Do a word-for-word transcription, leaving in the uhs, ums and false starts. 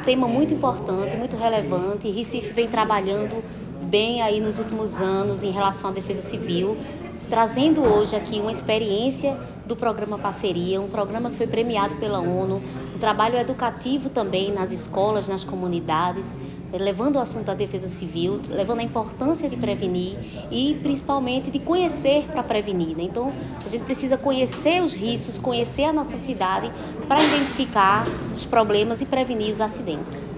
tema muito importante, muito relevante. Recife vem trabalhando bem aí nos últimos anos em relação à defesa civil, trazendo hoje aqui uma experiência do programa Parceria, um programa que foi premiado pela ONU, um trabalho educativo também nas escolas, nas comunidades, levando o assunto da defesa civil, levando a importância de prevenir e principalmente de conhecer para prevenir, né? Então, a gente precisa conhecer os riscos, conhecer a nossa cidade para identificar os problemas e prevenir os acidentes.